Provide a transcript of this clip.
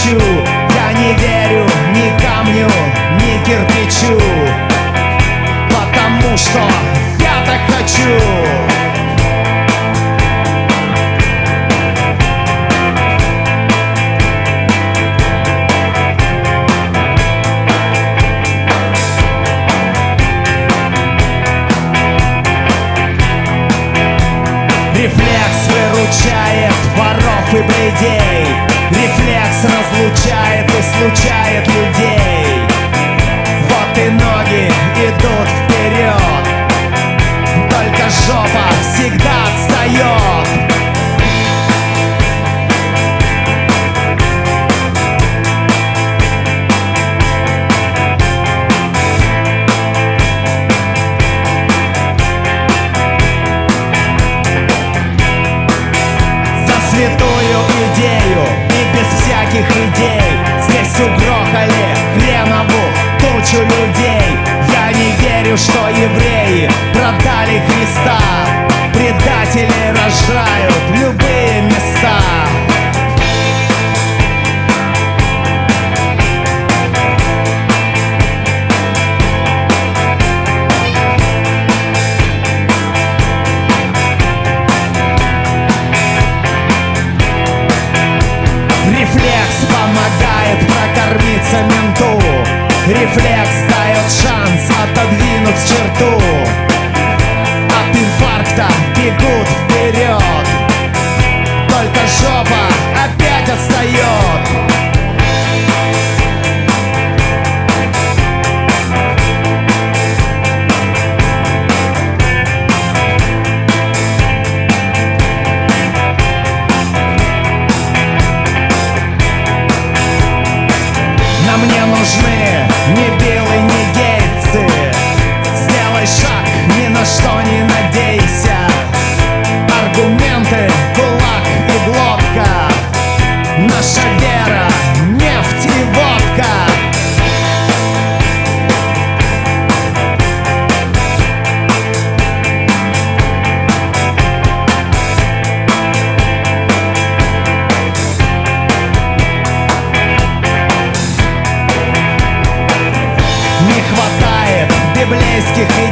хочу. Я не верю ни камню, ни кирпичу, потому что я так хочу. Рефлекс выручает воров и бледей. Рефлекс разлучает и случает людей. Вот и ноги идут вперед, только жопа всегда отстает. Святую идею и без всяких идей здесь угрохали хренову тучу людей. Я не верю, что евреи продали Христа. Предатели рожают любые места. Рефлекс помогает прокормиться менту. Рефлекс дает шанс отодвинуть черту. От инфаркта бегут вперед, только жопа опять отстает. Мне нужны ни Билл и ни Гейтсы. Сделай шаг, ни на что не надейся. Аргументы, кулак и глотка. Наша вера, нефть и водка. Не хватает библейских идей.